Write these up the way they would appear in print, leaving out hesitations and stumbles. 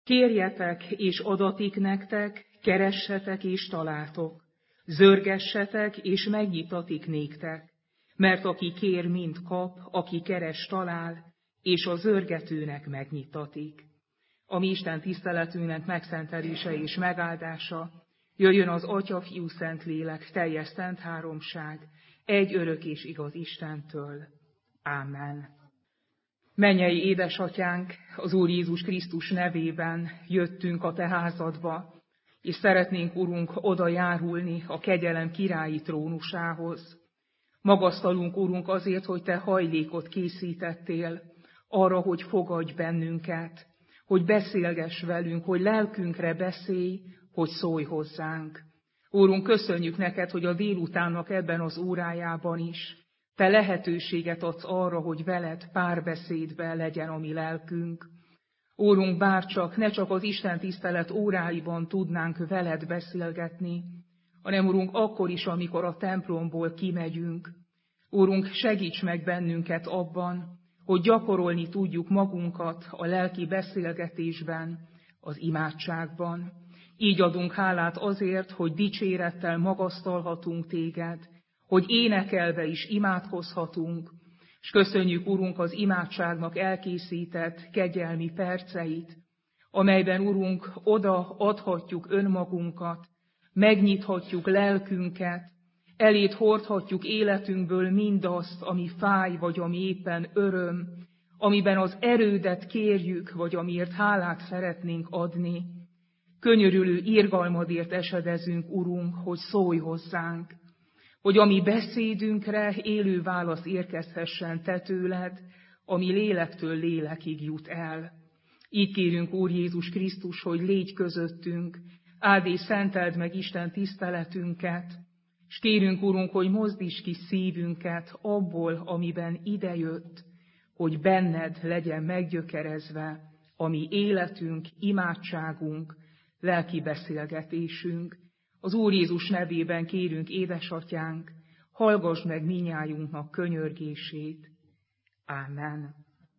Kérjetek, és adatik nektek, keressetek, és találtok. Zörgessetek, és megnyitatik néktek. Mert aki kér, mind kap, aki keres, talál, és a zörgetőnek megnyitatik. A mi Isten tiszteletünknek megszentelése és megáldása jöjjön az Atya, Fiú, Szentlélek, teljes szent háromság, egy örök és igaz Istentől. Ámen. Mennyei édesatyánk, az Úr Jézus Krisztus nevében jöttünk a te házadba, és szeretnénk, Urunk, oda járulni a kegyelem királyi trónusához. Magasztalunk, Urunk, azért, hogy te hajlékot készítettél arra, hogy fogadj bennünket, hogy beszélgess velünk, hogy lelkünkre beszélj, hogy szólj hozzánk. Úrunk, köszönjük neked, hogy a délutánnak ebben az órájában is te lehetőséget adsz arra, hogy veled párbeszédben legyen a mi lelkünk. Úrunk, bárcsak, ne csak az Isten tisztelet óráiban tudnánk veled beszélgetni, hanem, Urunk, akkor is, amikor a templomból kimegyünk. Úrunk, segíts meg bennünket abban, hogy gyakorolni tudjuk magunkat a lelki beszélgetésben, az imádságban. Így adunk hálát azért, hogy dicsérettel magasztalhatunk téged, hogy énekelve is imádkozhatunk, és köszönjük, Urunk, az imádságnak elkészített kegyelmi perceit, amelyben, Urunk, oda adhatjuk önmagunkat, megnyithatjuk lelkünket, eléd hordhatjuk életünkből mindazt, ami fáj, vagy ami éppen öröm, amiben az erődet kérjük, vagy amiért hálát szeretnénk adni. Könyörülő irgalmadért esedezünk, Urunk, hogy szólj hozzánk, hogy a mi beszédünkre élő válasz érkezhessen te tőled, ami lélektől lélekig jut el. Így kérünk, Úr Jézus Krisztus, hogy légy közöttünk, áld és szenteld meg Isten tiszteletünket, és kérünk, Urunk, hogy mozdíts ki szívünket abból, amiben idejött, hogy benned legyen meggyökerezve a mi életünk, imádságunk, lelki beszélgetésünk. Az Úr Jézus nevében kérünk, édesatyánk, hallgass meg minnyájunknak könyörgését. Ámen.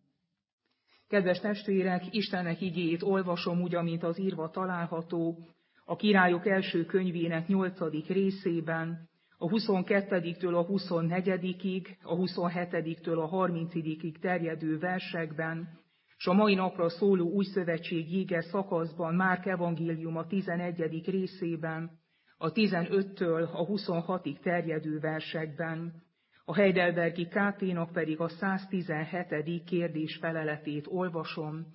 Kedves testvérek, Istennek igéjét olvasom úgy, amint az írva található a Királyok első könyvének 8. részében, a 22-től a 24-ig, a 27-től a 30-ig terjedő versekben, és a mai napra szóló újszövetség ige szakaszban, Márk evangélium a 11. részében, a 15-től a 26-ig terjedő versekben, a Heidelbergi KT-nak pedig a 117. kérdés feleletét olvasom.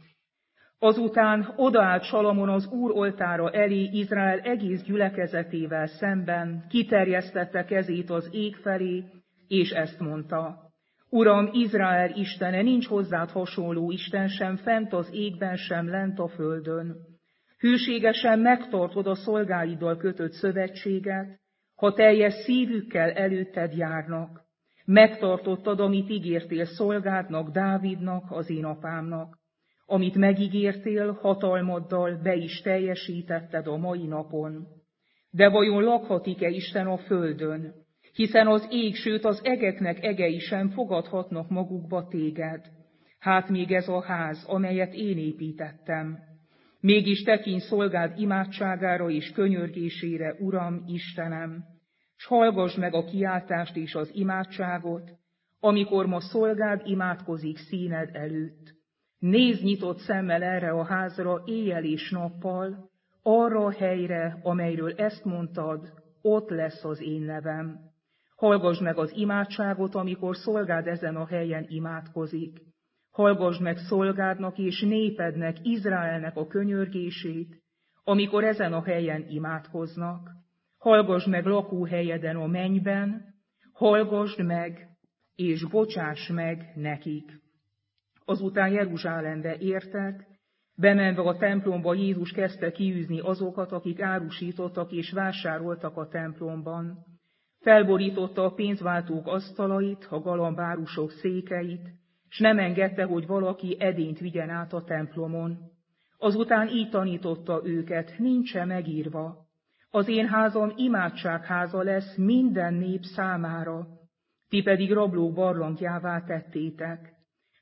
Azután odaállt Salamon az Úr oltára elé Izrael egész gyülekezetével szemben, kiterjesztette kezét az ég felé, és ezt mondta: Uram, Izrael Istene, nincs hozzád hasonló Isten sem fent az égben, sem lent a földön. Hűségesen megtartod a szolgáiddal kötött szövetséget, ha teljes szívükkel előtted járnak. Megtartottad, amit ígértél szolgádnak, Dávidnak, az én apámnak. Amit megígértél, hatalmaddal be is teljesítetted a mai napon. De vajon lakhatik-e Isten a földön? Hiszen az ég, sőt az egeknek egei sem fogadhatnak magukba téged. Hát még ez a ház, amelyet én építettem. Mégis tekints szolgád imádságára és könyörgésére, Uram, Istenem, s hallgass meg a kiáltást és az imádságot, amikor ma szolgád imádkozik színed előtt. Nézz nyitott szemmel erre a házra éjjel és nappal, arra a helyre, amelyről ezt mondtad, ott lesz az én nevem. Hallgass meg az imádságot, amikor szolgád ezen a helyen imádkozik. Hallgass meg szolgádnak és népednek, Izraelnek a könyörgését, amikor ezen a helyen imádkoznak. Hallgass meg lakóhelyeden a mennyben, hallgassd meg, és bocsáss meg nekik. Azután Jeruzsálembe értek, bemenve a templomba Jézus kezdte kiűzni azokat, akik árusítottak és vásároltak a templomban. Felborította a pénzváltók asztalait, a galambárusok székeit, s nem engedte, hogy valaki edényt vigyen át a templomon. Azután így tanította őket, nincs-e megírva: az én házam imádságháza lesz minden nép számára, ti pedig rablók barlangjává tettétek.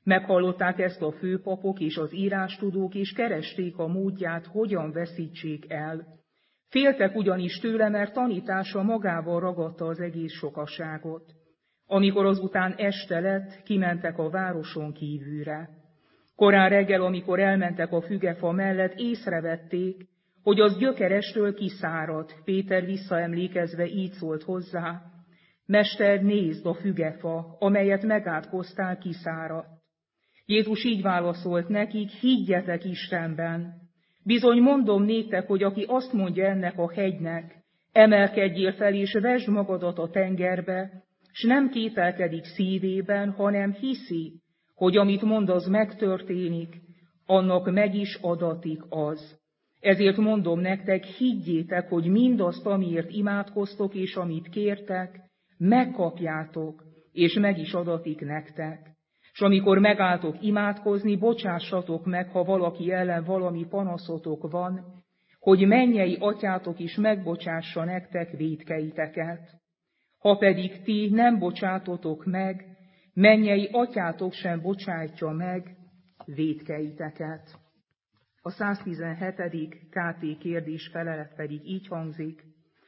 Meghallották ezt a főpapok és az írástudók, és keresték a módját, hogyan veszítsék el. Féltek ugyanis tőle, mert tanítása magával ragadta az egész sokaságot. Amikor azután este lett, kimentek a városon kívülre. Korán reggel, amikor elmentek a fügefa mellett, észrevették, hogy az gyökerestől kiszáradt. Péter visszaemlékezve így szólt hozzá: Mester, nézd, a fügefa, amelyet megátkoztál, kiszáradt. Jézus így válaszolt nekik: higgyetek Istenben. Bizony mondom néktek, hogy aki azt mondja ennek a hegynek, emelkedjél fel és vesd magadat a tengerbe, s nem kételkedik szívében, hanem hiszi, hogy amit mond, az megtörténik, annak meg is adatik az. Ezért mondom nektek, higgyétek, hogy mindazt, amiért imádkoztok és amit kértek, megkapjátok, és meg is adatik nektek. És amikor megálltok imádkozni, bocsássatok meg, ha valaki ellen valami panaszotok van, hogy mennyei atyátok is megbocsássa nektek vétkeiteket. Ha pedig ti nem bocsátotok meg, mennyei atyátok sem bocsátja meg vétkeiteket. A 117. KT kérdés felelet pedig így hangzik: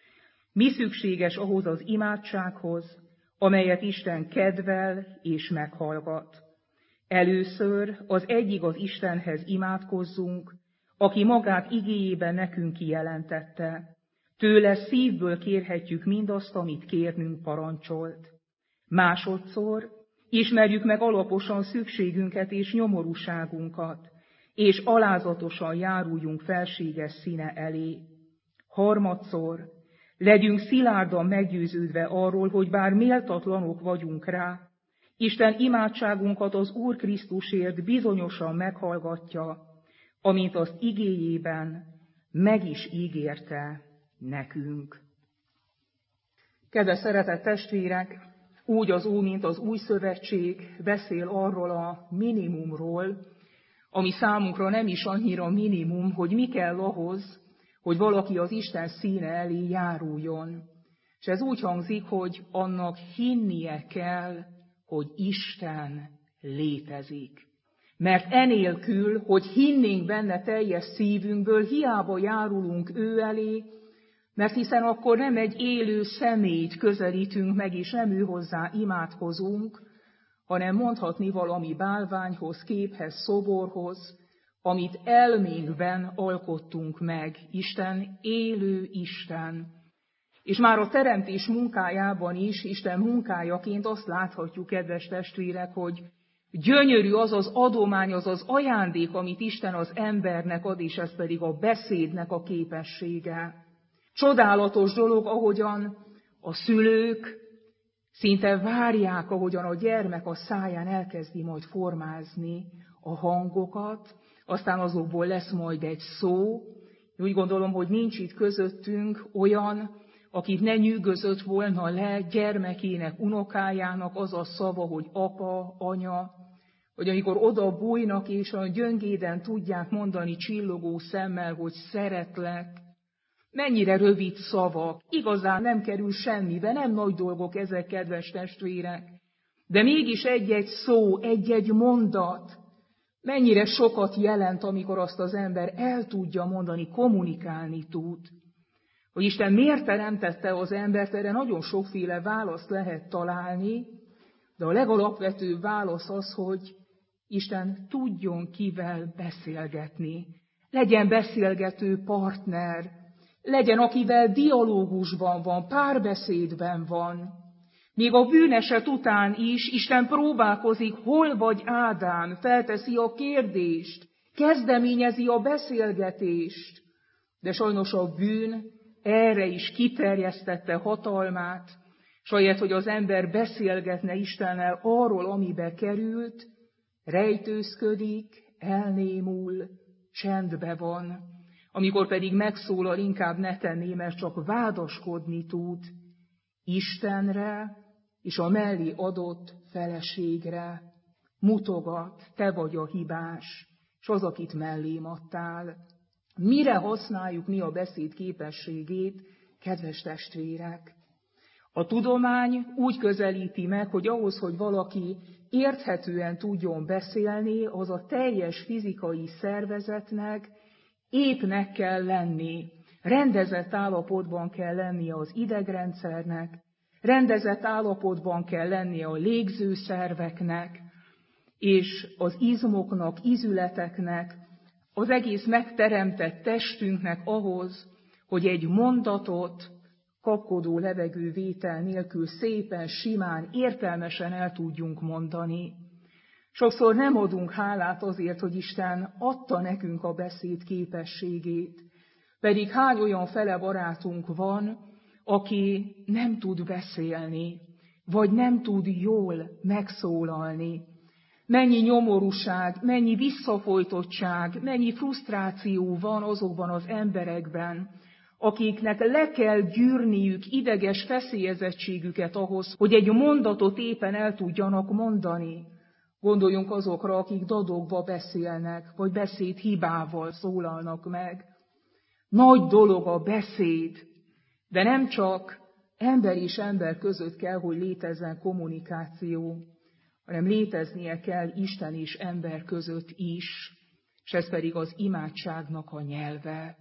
mi szükséges ahhoz az imádsághoz, amelyet Isten kedvel és meghallgat? Először az egyigaz Istenhez imádkozzunk, aki magát igéjében nekünk kijelentette. Tőle szívből kérhetjük mindazt, amit kérnünk parancsolt. Másodszor ismerjük meg alaposan szükségünket és nyomorúságunkat, és alázatosan járuljunk felséges színe elé. Harmadszor legyünk szilárdan meggyőződve arról, hogy bár méltatlanok vagyunk rá, Isten imádságunkat az Úr Krisztusért bizonyosan meghallgatja, amint azt igéjében meg is ígérte nekünk. Kedves szeretett testvérek, úgy az Ó, mint az Új Szövetség beszél arról a minimumról, ami számunkra nem is annyira minimum, hogy mi kell ahhoz, hogy valaki az Isten színe elé járuljon. És ez úgy hangzik, hogy annak hinnie kell, hogy Isten létezik. Mert enélkül, hogy hinnénk benne teljes szívünkből, hiába járulunk ő elé, mert hiszen akkor nem egy élő személyt közelítünk meg, és nem ő hozzá imádkozunk, hanem mondhatni valami bálványhoz, képhez, szoborhoz, amit elménkben alkottunk meg. Isten élő Isten. És már a teremtés munkájában is, Isten munkájaként azt láthatjuk, kedves testvérek, hogy gyönyörű az az adomány, az az ajándék, amit Isten az embernek ad, és ez pedig a beszédnek a képessége. Csodálatos dolog, ahogyan a szülők szinte várják, ahogyan a gyermek a száján elkezdi majd formázni a hangokat, aztán azokból lesz majd egy szó. Úgy gondolom, hogy nincs itt közöttünk olyan, akit ne nyűgözött volna le gyermekének, unokájának az a szava, hogy apa, anya, hogy amikor oda bújnak és a gyöngéden tudják mondani csillogó szemmel, hogy szeretlek. Mennyire rövid szavak, igazán nem kerül semmibe, nem nagy dolgok ezek, kedves testvérek. De mégis egy-egy szó, egy-egy mondat, mennyire sokat jelent, amikor azt az ember el tudja mondani, kommunikálni tud. Hogy Isten miért teremtette az embert, erre nagyon sokféle választ lehet találni, de a legalapvetőbb válasz az, hogy Isten tudjon kivel beszélgetni. Legyen beszélgető partner, legyen, akivel dialógusban van, párbeszédben van. Még a bűneset után is Isten próbálkozik, hol vagy Ádám, felteszi a kérdést, kezdeményezi a beszélgetést. De sajnos a bűn erre is kiterjesztette hatalmát, s ahelyett, hogy az ember beszélgetne Istennel arról, amibe került, rejtőzködik, elnémul, csendbe van. Amikor pedig megszólal, inkább ne tenné, mert csak vádaskodni tud Istenre és a mellé adott feleségre. Mutogat, te vagy a hibás, s az, akit mellém adtál. Mire használjuk mi a beszéd képességét, kedves testvérek? A tudomány úgy közelíti meg, hogy ahhoz, hogy valaki érthetően tudjon beszélni, az a teljes fizikai szervezetnek épnek kell lenni. Rendezett állapotban kell lennie az idegrendszernek, rendezett állapotban kell lennie a légzőszerveknek, és az izmoknak, izületeknek, az egész megteremtett testünknek ahhoz, hogy egy mondatot kapkodó levegővétel nélkül szépen, simán, értelmesen el tudjunk mondani. Sokszor nem adunk hálát azért, hogy Isten adta nekünk a beszéd képességét, pedig hány olyan fele barátunk van, aki nem tud beszélni, vagy nem tud jól megszólalni. Mennyi nyomorúság, mennyi visszafolytottság, mennyi frusztráció van azokban az emberekben, akiknek le kell gyűrniük ideges feszélyezettségüket ahhoz, hogy egy mondatot éppen el tudjanak mondani. Gondoljunk azokra, akik dadogva beszélnek, vagy beszédhibával szólalnak meg. Nagy dolog a beszéd, de nem csak ember és ember között kell, hogy létezzen kommunikáció, hanem léteznie kell Isten és ember között is, és ez pedig az imádságnak a nyelve.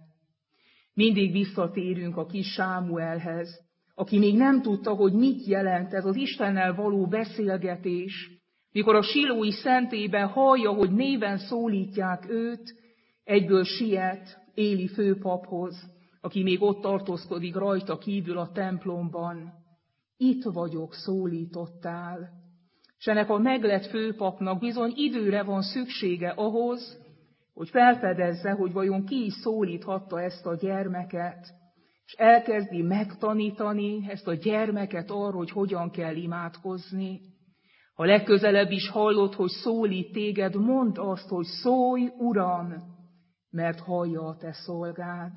Mindig visszatérünk a kis Sámuelhez, aki még nem tudta, hogy mit jelent ez az Istennel való beszélgetés, mikor a silói szentélyben hallja, hogy néven szólítják őt, egyből siet Éli főpaphoz, aki még ott tartózkodik rajta kívül a templomban. Itt vagyok, szólítottál. És ennek a meglett főpapnak bizony időre van szüksége ahhoz, hogy felfedezze, hogy vajon ki is szólíthatta ezt a gyermeket, és elkezdi megtanítani ezt a gyermeket arra, hogy hogyan kell imádkozni. Ha legközelebb is hallod, hogy szólít téged, mondd azt, hogy szólj, Uram, mert hallja a te szolgád.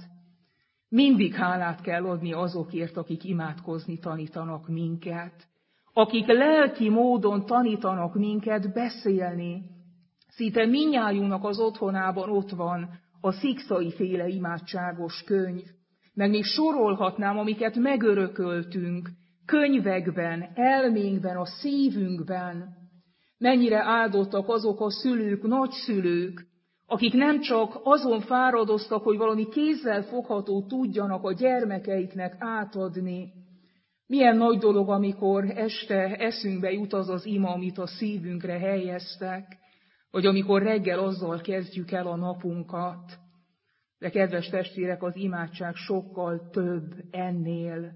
Mindig hálát kell adni azokért, akik imádkozni tanítanak minket, akik lelki módon tanítanak minket beszélni. Szinte mindnyájunknak az otthonában ott van a Szikszai-féle imádságos könyv, meg még sorolhatnám, amiket megörököltünk, könyvekben, elménkben, a szívünkben. Mennyire áldottak azok a szülők, nagyszülők, akik nem csak azon fáradoztak, hogy valami kézzel fogható tudjanak a gyermekeiknek átadni. Milyen nagy dolog, amikor este eszünkbe jut az az ima, amit a szívünkre helyeztek, vagy amikor reggel azzal kezdjük el a napunkat. De kedves testvérek, az imádság sokkal több ennél.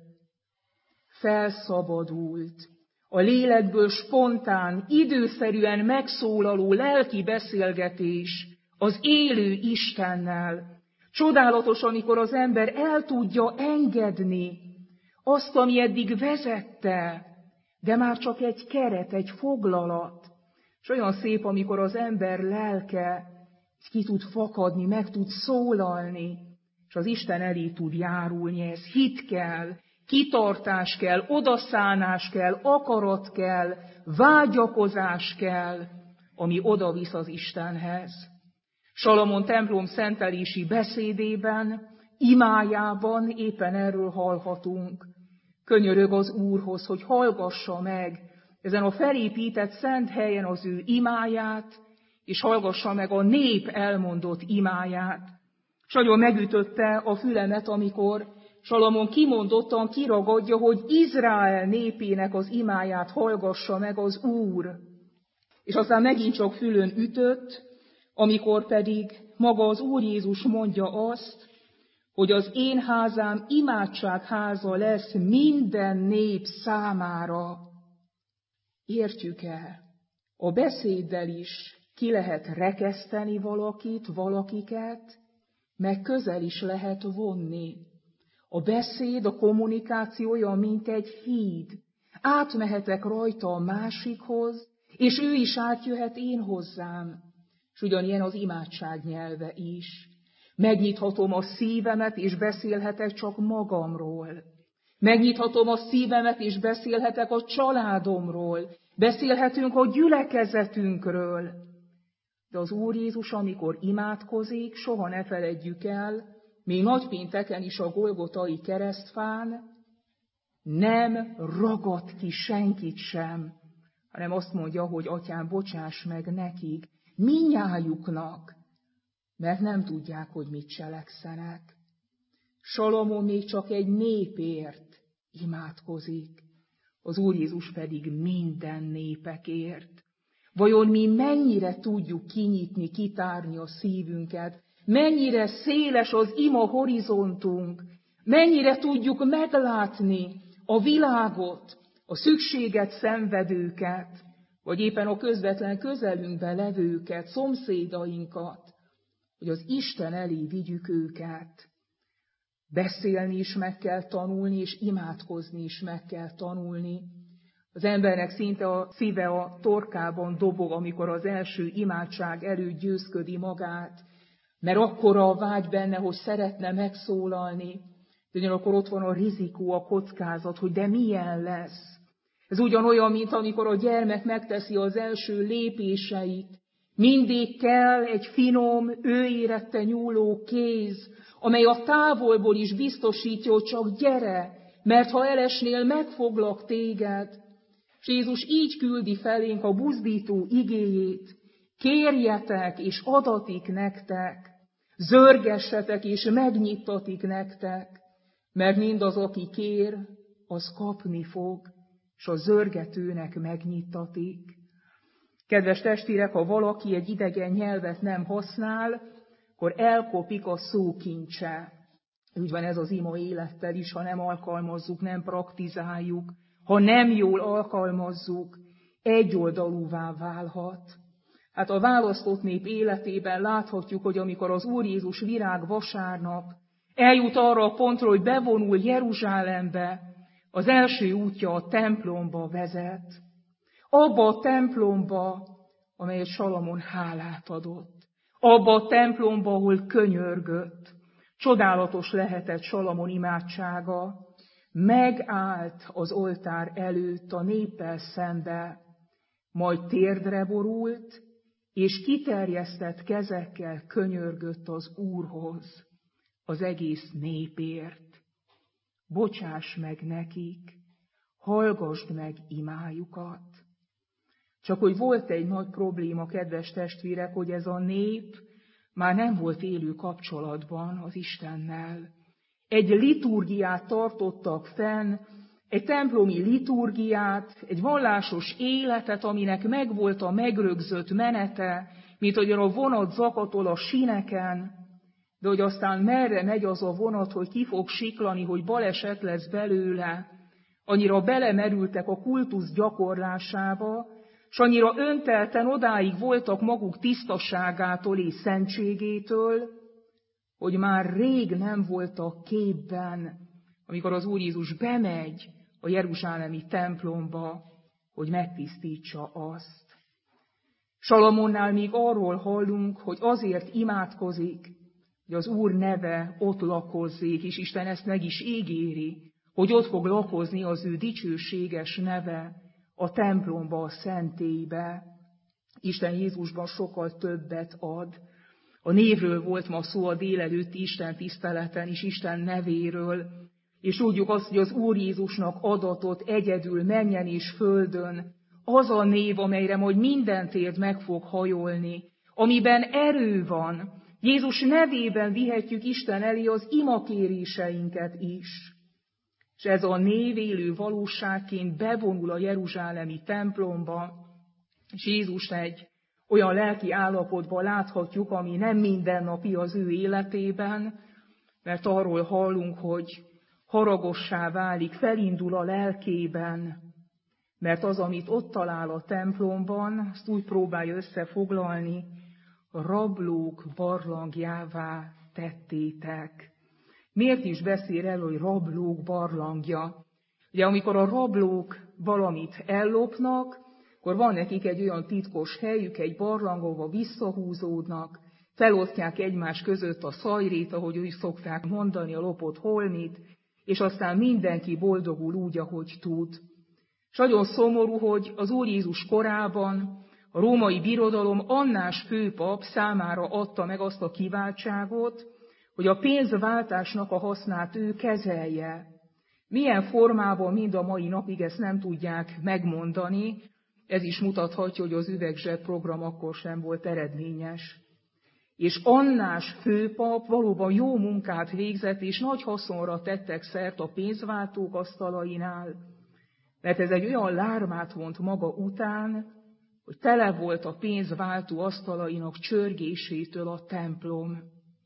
Felszabadult, a lélekből spontán, időszerűen megszólaló lelki beszélgetés az élő Istennel. Csodálatos, amikor az ember el tudja engedni azt, ami eddig vezette, de már csak egy keret, egy foglalat. És olyan szép, amikor az ember lelke ki tud fakadni, meg tud szólalni, és az Isten elé tud járulni. Ez hit kell, kitartás kell, odaszánás kell, akarat kell, vágyakozás kell, ami odavisz az Istenhez. Salamon templom szentelési beszédében, imájában éppen erről hallhatunk. Könyörög az Úrhoz, hogy hallgassa meg ezen a felépített szent helyen az ő imáját, és hallgassa meg a nép elmondott imáját. És nagyon megütötte a fülemet, amikor Salamon kimondottan kiragadja, hogy Izrael népének az imáját hallgassa meg az Úr. És aztán megint csak fülön ütött, amikor pedig maga az Úr Jézus mondja azt, hogy az én házám imádságháza lesz minden nép számára. Értjük el, a beszéddel is ki lehet rekeszteni valakit, valakiket, meg közel is lehet vonni. A beszéd, a kommunikáció olyan, mint egy híd. Átmehetek rajta a másikhoz, és ő is átjöhet én hozzám. És ugyanilyen az imádság nyelve is. Megnyithatom a szívemet, és beszélhetek csak magamról. Megnyithatom a szívemet, és beszélhetek a családomról. Beszélhetünk a gyülekezetünkről. De az Úr Jézus, amikor imádkozik, soha ne feledjük el, még nagypénteken is a Golgotai keresztfán, nem ragadt ki senkit sem, hanem azt mondja, hogy Atyám, bocsáss meg nekik, mindnyájuknak, mert nem tudják, hogy mit cselekszenek. Salamon még csak egy népért imádkozik, az Úr Jézus pedig minden népekért. Vajon mi mennyire tudjuk kinyitni, kitárni a szívünket, mennyire széles az ima horizontunk, mennyire tudjuk meglátni a világot, a szükséget szenvedőket, vagy éppen a közvetlen közelünkben levőket, szomszédainkat, hogy az Isten elé vigyük őket. Beszélni is meg kell tanulni, és imádkozni is meg kell tanulni. Az embernek szinte a szíve a torkában dobog, amikor az első imádság előtt győzködi magát, mert akkora a vágy benne, hogy szeretne megszólalni, de ugyanakkor ott van a rizikó, a kockázat, hogy de milyen lesz. Ez ugyanolyan, mint amikor a gyermek megteszi az első lépéseit. Mindig kell egy finom, őérette nyúló kéz, amely a távolból is biztosítja, hogy csak gyere, mert ha elesnél, megfoglak téged. És Jézus így küldi felénk a buzdító igéjét: kérjetek, és adatik nektek, zörgessetek, és megnyittatik nektek, mert mindaz, aki kér, az kapni fog, és a zörgetőnek megnyittatik. Kedves testvérek, ha valaki egy idegen nyelvet nem használ, akkor elkopik a szókincse. Úgy van ez az ima élettel is, ha nem alkalmazzuk, nem praktizáljuk, ha nem jól alkalmazzuk, egyoldalúvá válhat. Hát a választott nép életében láthatjuk, hogy amikor az Úr Jézus virágvasárnap eljut arra a pontra, hogy bevonul Jeruzsálembe, az első útja a templomba vezet. Abba a templomba, amelyet Salamon hálát adott. Abba a templomba, ahol könyörgött. Csodálatos lehetett Salamon imádsága. Megállt az oltár előtt a néppel szembe, majd térdre borult, és kiterjesztett kezekkel könyörgött az Úrhoz, az egész népért. Bocsáss meg nekik, hallgasd meg imájukat. Csak hogy volt egy nagy probléma, kedves testvérek, hogy ez a nép már nem volt élő kapcsolatban az Istennel. Egy liturgiát tartottak fenn, egy templomi liturgiát, egy vallásos életet, aminek megvolt a megrögzött menete, mint ahogyan a vonat zakatol a síneken, de hogy aztán merre megy az a vonat, hogy ki fog siklani, hogy baleset lesz belőle, annyira belemerültek a kultusz gyakorlásába, s annyira öntelten odáig voltak maguk tisztaságától és szentségétől, hogy már rég nem voltak képben, amikor az Úr Jézus bemegy a jeruzsálemi templomba, hogy megtisztítsa azt. Salamonnál még arról hallunk, hogy azért imádkozik, hogy az Úr neve ott lakozzék, és Isten ezt meg is ígéri, hogy ott fog lakozni az ő dicsőséges neve a templomba, a szentélybe. Isten Jézusban sokkal többet ad. A névről volt ma szó a délelőtti Isten tiszteleten is, Isten nevéről, és tudjuk azt, hogy az Úr Jézusnak adatott egyedül mennyen és földön az a név, amelyre majd minden térd meg fog hajolni, amiben erő van. Jézus nevében vihetjük Isten elé az imakéréseinket is. És ez a név élő valóságként bevonul a jeruzsálemi templomba, és Jézust egy olyan lelki állapotban láthatjuk, ami nem mindennapi az ő életében, mert arról hallunk, hogy haragossá válik, felindul a lelkében, mert az, amit ott talál a templomban, azt úgy próbálja összefoglalni, rablók barlangjává tettétek. Miért is beszél el, hogy rablók barlangja? Ugye amikor a rablók valamit ellopnak, akkor van nekik egy olyan titkos helyük, egy barlang, ahova visszahúzódnak, felosztják egymás között a szajrét, ahogy úgy szokták mondani, a lopott holmit, és aztán mindenki boldogul úgy, ahogy tud. És nagyon szomorú, hogy az Úr Jézus korában a római birodalom Annás főpap számára adta meg azt a kiváltságot, hogy a pénzváltásnak a hasznát ő kezelje. Milyen formában mind a mai napig ezt nem tudják megmondani, Ez is mutathatja, hogy az üvegzseb program akkor sem volt eredményes. És Annás főpap valóban jó munkát végzett, és nagy haszonra tettek szert a pénzváltók asztalainál, mert ez egy olyan lármát vont maga után, hogy tele volt a pénzváltó asztalainak csörgésétől a templom.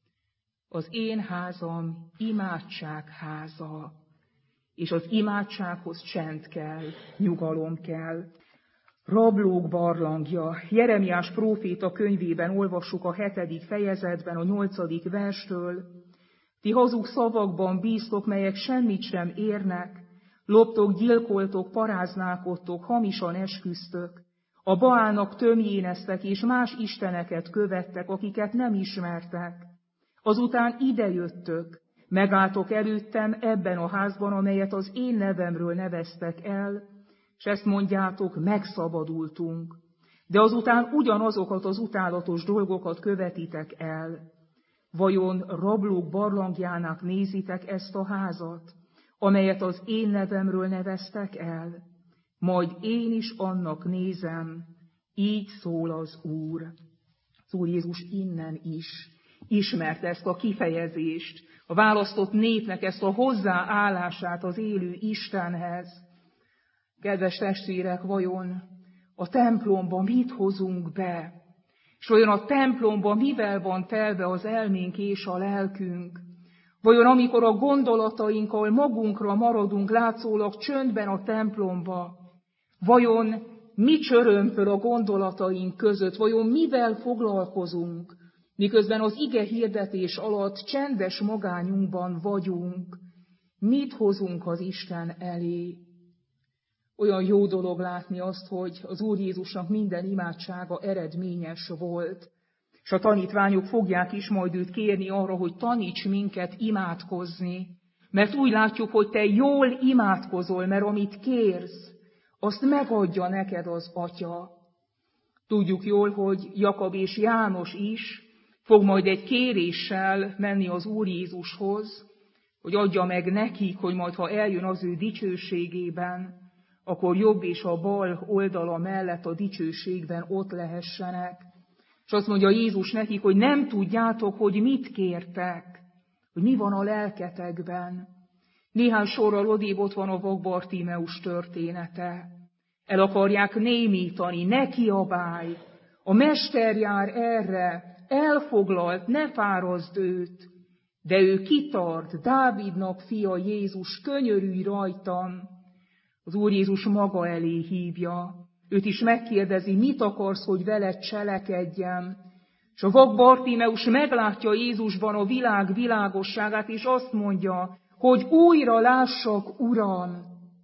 Az én házam imádságháza, és az imádsághoz csend kell, nyugalom kell. Rablók barlangja. Jeremiás próféta könyvében olvassuk a 7. fejezetben, a 8. verstől. Ti hazug szavakban bíztok, melyek semmit sem érnek, loptok, gyilkoltok, paráználkodtok, hamisan esküztök, a Baálnak tömjéneztek, és más isteneket követtek, akiket nem ismertek. Azután idejöttök, megálltok előttem ebben a házban, amelyet az én nevemről neveztek el, és ezt mondjátok, megszabadultunk. De azután ugyanazokat az utálatos dolgokat követitek el. Vajon rablók barlangjának nézitek ezt a házat, amelyet az én nevemről neveztek el? Majd én is annak nézem, így szól az Úr. Az Úr Jézus innen is ismerte ezt a kifejezést, a választott népnek ezt a hozzáállását az élő Istenhez. Kedves testvérek, vajon a templomba mit hozunk be? És vajon a templomba mivel van telve az elménk és a lelkünk? Vajon amikor a gondolatainkkal magunkra maradunk látszólag csöndben a templomba, vajon mi csörömpöl a gondolataink között? Vajon mivel foglalkozunk, miközben az ige hirdetés alatt csendes magányunkban vagyunk? Mit hozunk az Isten elé? Olyan jó dolog látni azt, hogy az Úr Jézusnak minden imádsága eredményes volt, és a tanítványok fogják is majd őt kérni arra, hogy taníts minket imádkozni, mert úgy látjuk, hogy te jól imádkozol, mert amit kérsz, azt megadja neked az Atya. Tudjuk jól, hogy Jakab és János is fog majd egy kéréssel menni az Úr Jézushoz, hogy adja meg nekik, hogy majd ha eljön az ő dicsőségében, akkor jobb és a bal oldala mellett a dicsőségben ott lehessenek. És azt mondja Jézus nekik, hogy nem tudjátok, hogy mit kértek, hogy mi van a lelketekben. Néhány sorral odébb ott van a vak Bartimeus története. El akarják némítani, ne kiabálj, a mester jár erre, elfoglalt, ne fáraszd őt. De ő kitart, Dávidnak fia Jézus, könyörülj rajtam. Az Úr Jézus maga elé hívja, őt is megkérdezi, mit akarsz, hogy veled cselekedjem. És a vak Bartimeus meglátja Jézusban a világ világosságát, és azt mondja, hogy újra lássak, Uram.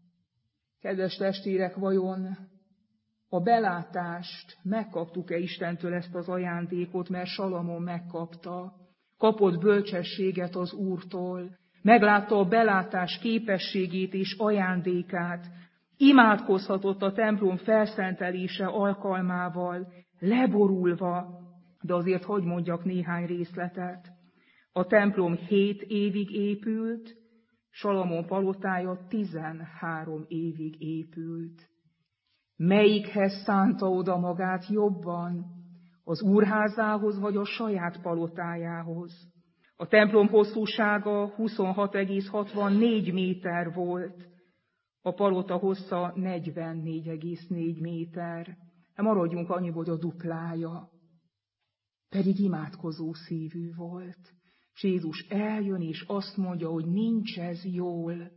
Kedves testvérek, vajon a belátást megkaptuk-e Istentől, ezt az ajándékot, mert Salamon megkapta. Kapott bölcsességet az Úrtól, meglátta a belátás képességét és ajándékát, imádkozhatott a templom felszentelése alkalmával, leborulva, de azért hadd mondjak néhány részletet. A templom 7 évig épült, Salamon palotája 13 évig épült. Melyikhez szánta oda magát jobban? Az úrházához vagy a saját palotájához? A templom hosszúsága 26,64 méter volt, a palota hossza 44,4 méter. Maradjunk annyi, hogy a duplája. Pedig imádkozó szívű volt. És Jézus eljön és azt mondja, hogy nincs ez jól.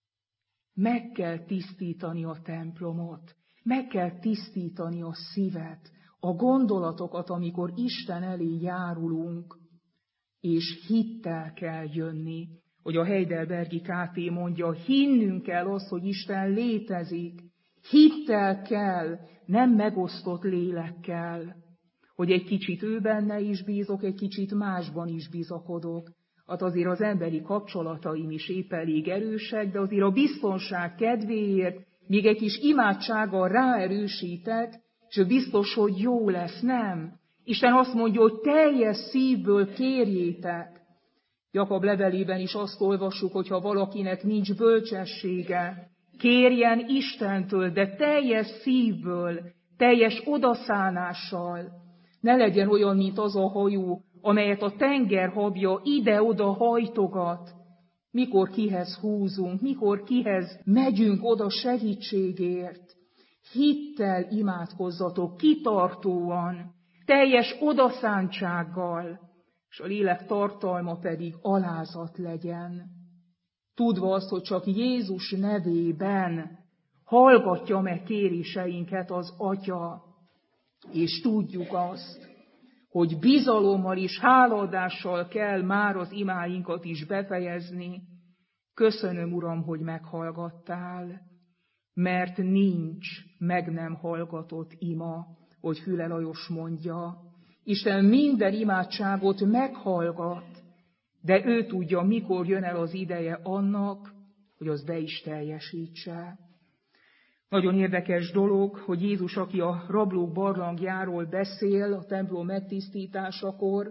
Meg kell tisztítani a templomot, meg kell tisztítani a szívet, a gondolatokat, amikor Isten elé járulunk, és hittel kell jönni, hogy a Heidelbergi KT mondja, hinnünk kell azt, hogy Isten létezik, hittel kell, nem megosztott lélekkel, hogy egy kicsit ő benne is bízok, egy kicsit másban is bizakodok. Hát azért az emberi kapcsolataim is épp elég erősek, de azért a biztonság kedvéért még egy kis imádsággal ráerősítek, és biztos, hogy jó lesz, nem? Isten azt mondja, hogy teljes szívből kérjétek. Jakab levelében is azt olvassuk, hogy ha valakinek nincs bölcsessége, kérjen Istentől, de teljes szívből, teljes odaszánással. Ne legyen olyan, mint az a hajó, amelyet a tengerhabja ide-oda hajtogat, mikor kihez húzunk, mikor kihez megyünk oda segítségért. Hittel imádkozzatok, kitartóan, teljes odaszántsággal, és a lélek tartalma pedig alázat legyen. Tudva azt, hogy csak Jézus nevében hallgatja meg kéréseinket az Atya, és tudjuk azt, hogy bizalommal és hálaadással kell már az imáinkat is befejezni. Köszönöm, Uram, hogy meghallgattál, mert nincs meg nem hallgatott ima, hogy Füle Lajos mondja. Isten minden imádságot meghallgat, de ő tudja, mikor jön el az ideje annak, hogy az be is teljesítse. Nagyon érdekes dolog, hogy Jézus, aki a rablók barlangjáról beszél a templom megtisztításakor,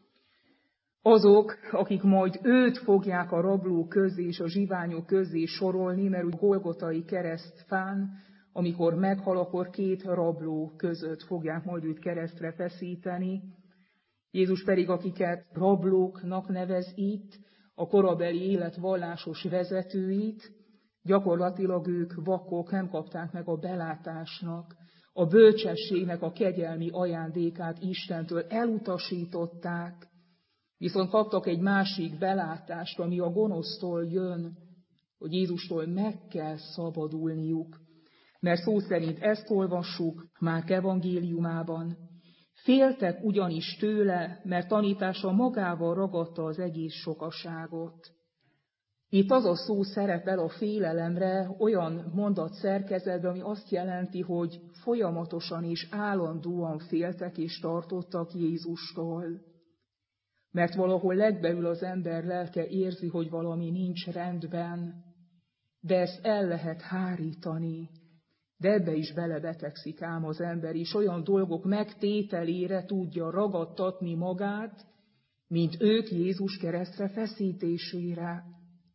azok, akik majd őt fogják a rablók közé és a zsiványok közé sorolni, mert úgy Golgotai keresztfán, amikor meghal, akkor két rabló között fogják majd őt keresztre feszíteni. Jézus pedig, akiket rablóknak nevez itt, a korabeli élet vallásos vezetőit, gyakorlatilag ők vakok, nem kapták meg a belátásnak, a bölcsességnek a kegyelmi ajándékát Istentől, elutasították, viszont kaptak egy másik belátást, ami a gonosztól jön, hogy Jézustól meg kell szabadulniuk. Mert szó szerint ezt olvassuk Márk evangéliumában. Féltek ugyanis tőle, mert tanítása magával ragadta az egész sokaságot. Itt az a szó szerepel a félelemre olyan mondatszerkezetben, ami azt jelenti, hogy folyamatosan és állandóan féltek és tartottak Jézustól. Mert valahol legbelül az ember lelke érzi, hogy valami nincs rendben, de ezt el lehet hárítani. De ebbe is belebetegszik ám az ember is, olyan dolgok megtételére tudja ragadtatni magát, mint ők Jézus keresztre feszítésére.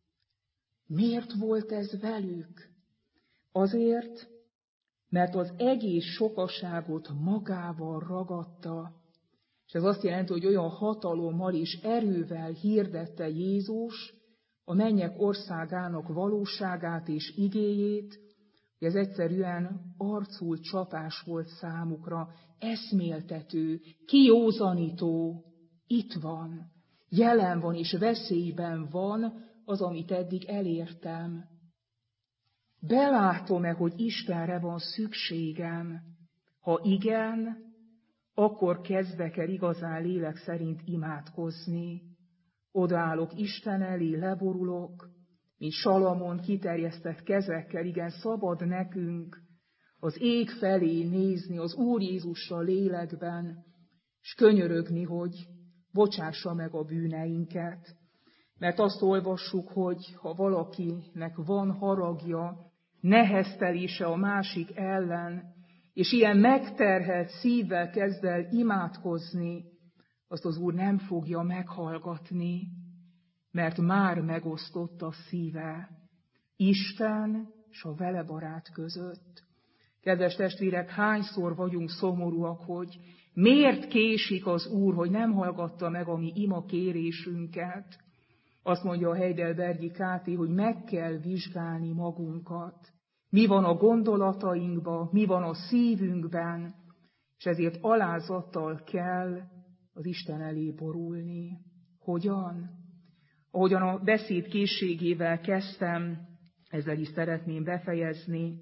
Miért volt ez velük? Azért, mert az egész sokaságot magával ragadta, és ez azt jelenti, hogy olyan hatalommal és erővel hirdette Jézus a mennyek országának valóságát és igéjét, hogy ez egyszerűen arcul csapás volt számukra, eszméltető, kiózanító, itt van, jelen van és veszélyben van az, amit eddig elértem. Belátom-e, hogy Istenre van szükségem? Ha igen, akkor kezdek el igazán lélek szerint imádkozni. Odaállok Isten elé, leborulok, mint Salamon kiterjesztett kezekkel, igen, szabad nekünk az ég felé nézni, az Úr Jézusra lélekben, és könyörögni, hogy bocsássa meg a bűneinket. Mert azt olvassuk, hogy ha valakinek van haragja, neheztelése a másik ellen, és ilyen megterhelt szívvel kezd el imádkozni, azt az Úr nem fogja meghallgatni, mert már megosztott a szíve Isten és a vele barát között. Kedves testvérek, hányszor vagyunk szomorúak, hogy miért késik az Úr, hogy nem hallgatta meg a mi ima kérésünket. Azt mondja a Heidelbergi Káté, hogy meg kell vizsgálni magunkat. Mi van a gondolatainkban, mi van a szívünkben, és ezért alázattal kell az Isten elé borulni. Hogyan? Ahogyan a beszéd készségével kezdtem, ezzel is szeretném befejezni.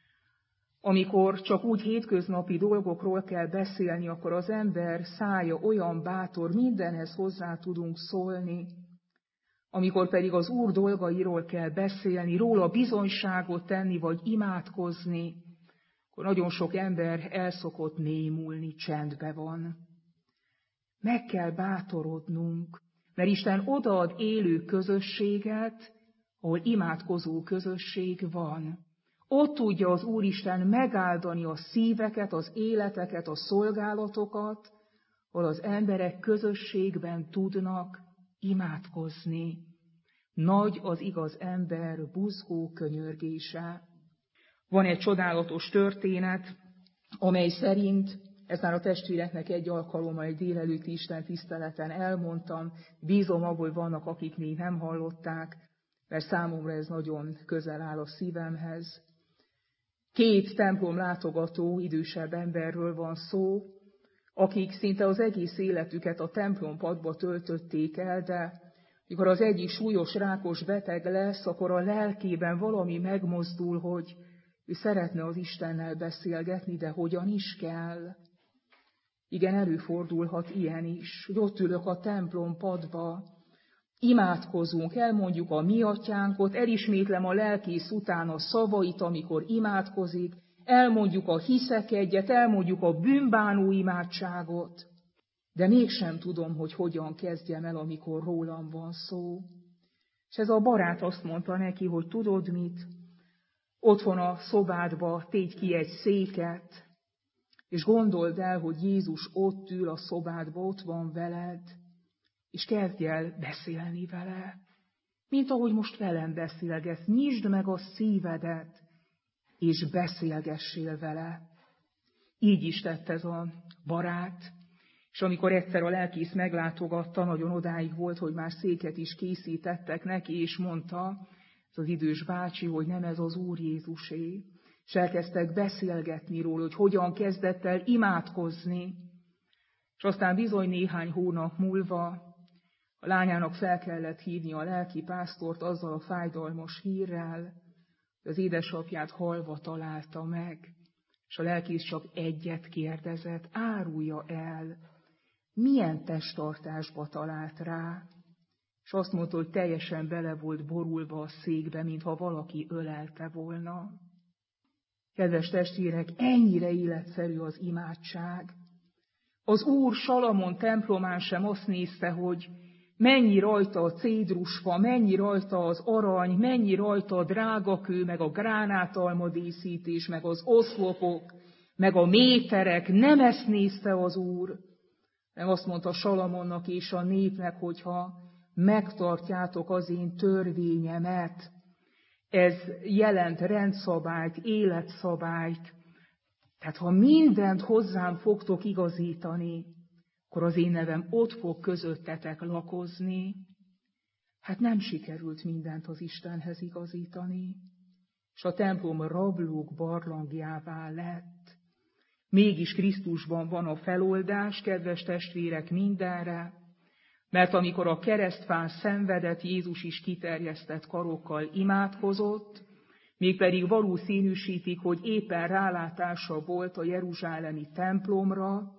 Amikor csak úgy hétköznapi dolgokról kell beszélni, akkor az ember szája olyan bátor, mindenhez hozzá tudunk szólni. Amikor pedig az Úr dolgairól kell beszélni, róla bizonyságot tenni, vagy imádkozni, akkor nagyon sok ember el szokott némulni, csendbe van. Meg kell bátorodnunk, mert Isten odaad élő közösséget, ahol imádkozó közösség van. Ott tudja az Úristen megáldani a szíveket, az életeket, a szolgálatokat, ahol az emberek közösségben tudnak imádkozni. Nagy az igaz ember buzgó könyörgése. Van egy csodálatos történet, amely szerint, ez már a testvéreknek egy alkalommal egy délelőtti Isten tiszteleten elmondtam, bízom abból, hogy vannak, akik még nem hallották, mert számomra ez nagyon közel áll a szívemhez. 2 templom látogató idősebb emberről van szó, akik szinte az egész életüket a templompadba töltötték el, de mikor az egyik súlyos rákos beteg lesz, akkor a lelkében valami megmozdul, hogy ő szeretne az Istennel beszélgetni, de hogyan is kell. Igen, előfordulhat ilyen is, hogy ott ülök a templompadba, imádkozunk, elmondjuk a mi atyánkot, elismétlem a lelkész után a szavait, amikor imádkozik, elmondjuk a hiszek egyet, elmondjuk a bűnbánó imádságot, de mégsem tudom, hogy hogyan kezdjem el, amikor rólam van szó. És ez a barát azt mondta neki, hogy tudod mit? Otthon a szobádba tégy ki egy széket, és gondold el, hogy Jézus ott ül a szobádba, ott van veled, és kezdj el beszélni vele. Mint ahogy most velem beszélgetsz, nyisd meg a szívedet, és beszélgessél vele. Így is tett ez a barát, és amikor egyszer a lelkész meglátogatta, nagyon odáig volt, hogy már széket is készítettek neki, és mondta ez az idős bácsi, hogy nem ez az Úr Jézusé. És elkezdtek beszélgetni róla, hogy hogyan kezdett el imádkozni. És aztán bizony néhány hónap múlva a lányának fel kellett hívni a lelkipásztort azzal a fájdalmas hírrel, hogy az édesapját halva találta meg, és a lelkész csak egyet kérdezett, árulja el, milyen testtartásba talált rá. És azt mondta, hogy teljesen bele volt borulva a székbe, mintha valaki ölelte volna. Kedves testvérek, ennyire életszerű az imádság. Az Úr Salamon templomán sem azt nézte, hogy mennyi rajta a cédrusfa, mennyi rajta az arany, mennyi rajta a drágakő, meg a gránátalmadíszítés, meg az oszlopok, meg a méterek. Nem ezt nézte az Úr, nem azt mondta Salamonnak és a népnek, hogyha megtartjátok az én törvényemet, ez jelent rendszabályt, életszabályt. Tehát ha mindent hozzám fogtok igazítani, akkor az én nevem ott fog közöttetek lakozni. Hát nem sikerült mindent az Istenhez igazítani, és a templom rablók barlangjává lett. Mégis Krisztusban van a feloldás, kedves testvérek, mindenre, mert amikor a keresztfán szenvedett, Jézus is kiterjesztett karokkal imádkozott, mégpedig valószínűsítik, hogy éppen rálátása volt a jeruzsálemi templomra,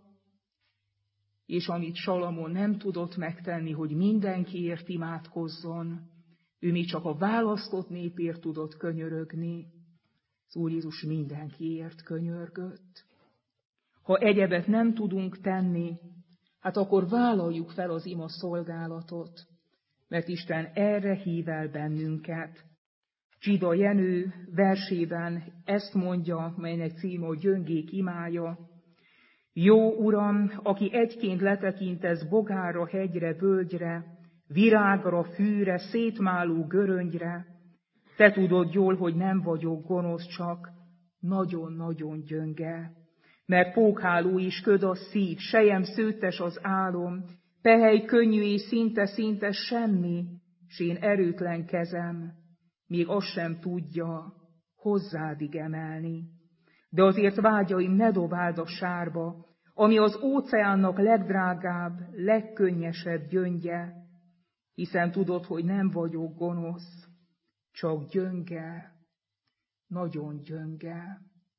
és amit Salamon nem tudott megtenni, hogy mindenkiért imádkozzon, ő még csak a választott népért tudott könyörögni, az Úr Jézus mindenkiért könyörgött. Ha egyebet nem tudunk tenni, hát akkor vállaljuk fel az ima szolgálatot, mert Isten erre hív el bennünket. Csida Jenő versében ezt mondja, melynek címe a Gyöngék imája. Jó Uram, aki egyként letekintesz bogára, hegyre, völgyre, virágra, fűre, szétmáló göröngyre, te tudod jól, hogy nem vagyok gonosz, csak nagyon-nagyon gyönge. Mert pókháló is köd a szív, sejem szőttes az álom, pehely könnyű és szinte-szinte semmi, s én erőtlen kezem, még azt sem tudja hozzádig emelni. De azért vágyaim ne dobáld a sárba, ami az óceánnak legdrágább, legkönnyesebb gyöngye, hiszen tudod, hogy nem vagyok gonosz, csak gyönge, nagyon gyönge.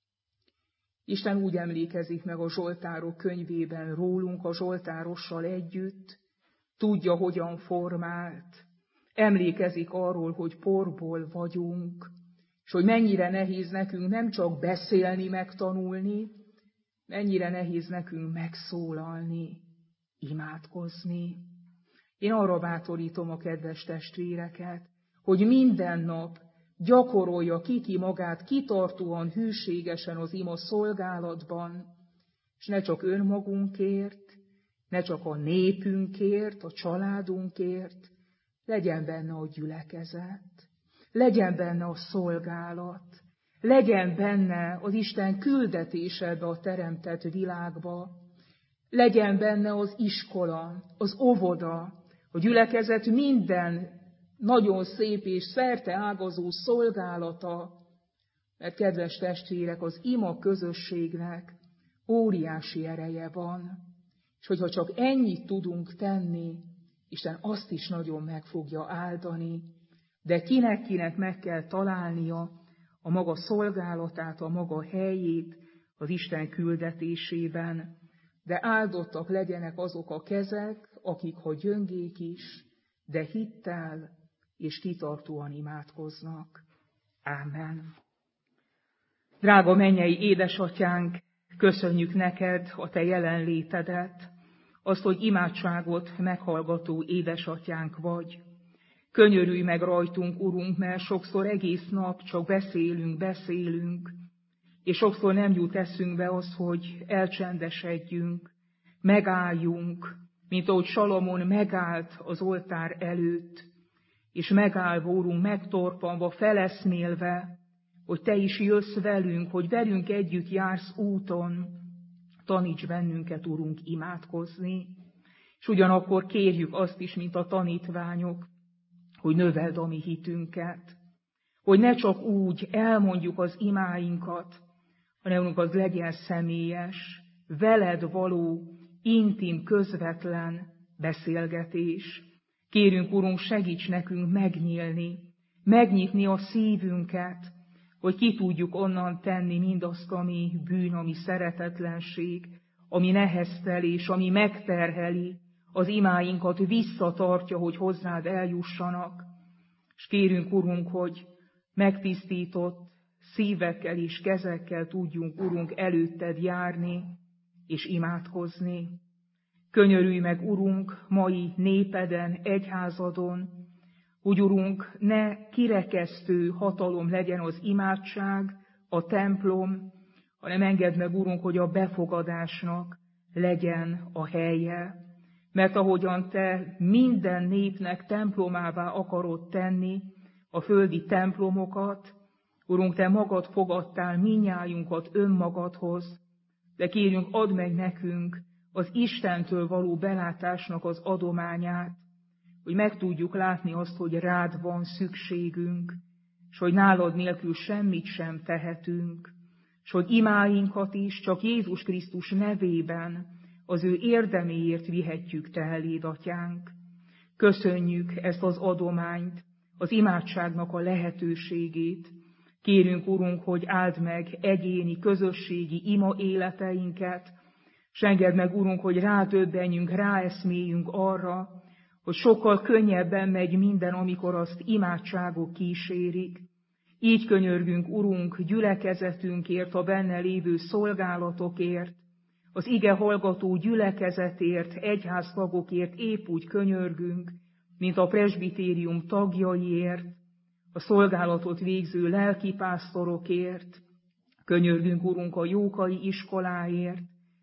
Isten úgy emlékezik meg a Zsoltárok könyvében rólunk, a zsoltárossal együtt, tudja, hogyan formált, emlékezik arról, hogy porból vagyunk, és hogy mennyire nehéz nekünk nem csak beszélni, megtanulni, mennyire nehéz nekünk megszólalni, imádkozni. Én arra bátorítom a kedves testvéreket, hogy minden nap gyakorolja ki magát kitartóan, hűségesen az ima szolgálatban, és ne csak önmagunkért, ne csak a népünkért, a családunkért, legyen benne a gyülekezet, legyen benne a szolgálat, legyen benne az Isten küldetése ebbe a teremtett világba, legyen benne az iskola, az óvoda, a gyülekezet minden nagyon szép és szerteágazó szolgálata, mert kedves testvérek, az ima közösségnek óriási ereje van, és hogyha csak ennyit tudunk tenni, Isten azt is nagyon meg fogja áldani, de kinek meg kell találnia a maga szolgálatát, a maga helyét az Isten küldetésében, de áldottak legyenek azok a kezek, akik, ha gyöngék is, de hittel és kitartóan imádkoznak. Ámen. Drága mennyei édesatyánk, köszönjük neked a te jelenlétedet, azt, hogy imádságot meghallgató édesatyánk vagy. Könyörülj meg rajtunk, Urunk, mert sokszor egész nap csak beszélünk, és sokszor nem jut eszünkbe az, hogy elcsendesedjünk, megálljunk, mint ahogy Salamon megállt az oltár előtt, és megállva, Urunk, megtorpanva, feleszmélve, hogy te is jössz velünk, hogy velünk együtt jársz úton, taníts bennünket, Urunk, imádkozni, és ugyanakkor kérjük azt is, mint a tanítványok, hogy növeld a mi hitünket, hogy ne csak úgy elmondjuk az imáinkat, hanem az legyen személyes, veled való, intim, közvetlen beszélgetés. Kérünk, Urunk, segíts nekünk megnyitni a szívünket, hogy ki tudjuk onnan tenni mindazt, ami bűn, ami szeretetlenség, ami neheztelés, ami megterheli, az imáinkat visszatartja, hogy hozzád eljussanak. És kérünk, Urunk, hogy megtisztított szívekkel és kezekkel tudjunk, Urunk, előtted járni és imádkozni. Könyörülj meg, Urunk, mai népeden, egyházadon, hogy, Urunk, ne kirekesztő hatalom legyen az imádság, a templom, hanem engedd meg, Urunk, hogy a befogadásnak legyen a helye. Mert ahogyan te minden népnek templomává akarod tenni a földi templomokat, Urunk, te magad fogadtál minnyájunkat önmagadhoz, de kérjünk, add meg nekünk az Istentől való belátásnak az adományát, hogy meg tudjuk látni azt, hogy rád van szükségünk, és hogy nálad nélkül semmit sem tehetünk, és hogy imáinkat is csak Jézus Krisztus nevében, az ő érdeméért vihetjük te eléd, Atyánk. Köszönjük ezt az adományt, az imádságnak a lehetőségét. Kérünk, Urunk, hogy áld meg egyéni, közösségi ima életeinket, s engedd meg, Urunk, hogy rádöbbenjünk, ráeszméljünk arra, hogy sokkal könnyebben megy minden, amikor azt imádságok kísérik. Így könyörgünk, Urunk, gyülekezetünkért, a benne lévő szolgálatokért, az ige hallgató gyülekezetért, egyháztagokért épp úgy könyörgünk, mint a presbitérium tagjaiért, a szolgálatot végző lelkipásztorokért. Könyörgünk, Urunk, a Jókai iskoláért,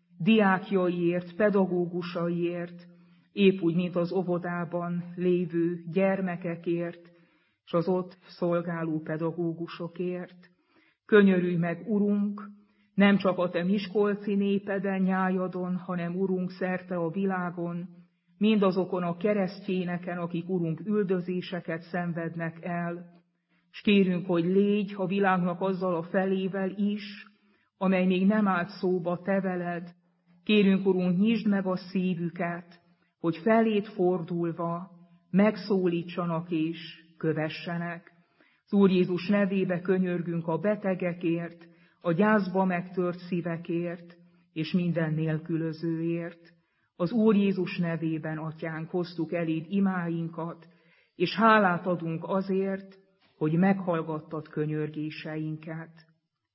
diákjaiért, pedagógusaiért, épp úgy, mint az óvodában lévő gyermekekért, és az ott szolgáló pedagógusokért. Könyörülj meg, Urunk, nem csak a te miskolci népeden, nyájadon, hanem, Urunk, szerte a világon, mindazokon a keresztényeken, akik, Urunk, üldözéseket szenvednek el, és kérünk, hogy légy a világnak azzal a felével is, amely még nem állt szóba te veled. Kérünk, Urunk, nyisd meg a szívüket, hogy feléd fordulva megszólítsanak és kövessenek. Az Úr Jézus nevébe könyörgünk a betegekért, a gyászba megtört szívekért, és minden nélkülözőért. Az Úr Jézus nevében, Atyánk, hoztuk eléd imáinkat, és hálát adunk azért, hogy meghallgattad könyörgéseinket.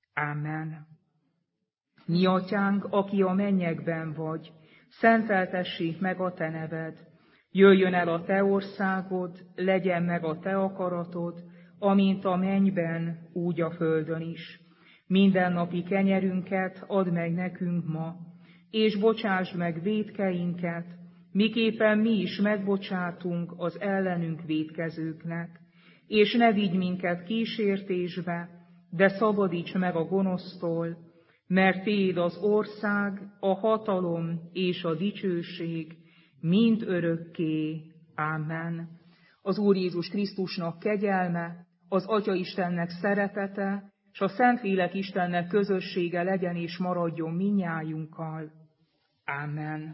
Ámen. Mi, Atyánk, aki a mennyekben vagy, szenteltessék meg a te neved. Jöjjön el a te országod, legyen meg a te akaratod, amint a mennyben, úgy a földön is. Mindennapi kenyerünket add meg nekünk ma, és bocsásd meg vétkeinket, miképpen mi is megbocsátunk az ellenünk vétkezőknek, és ne vigy minket kísértésbe, de szabadíts meg a gonosztól, mert Tiéd az ország, a hatalom és a dicsőség, mind örökké. Ámen. Az Úr Jézus Krisztusnak kegyelme, az Atya Istennek szeretete, és a Szentlélek Istennek közössége legyen és maradjon mindnyájunkkal. Ámen.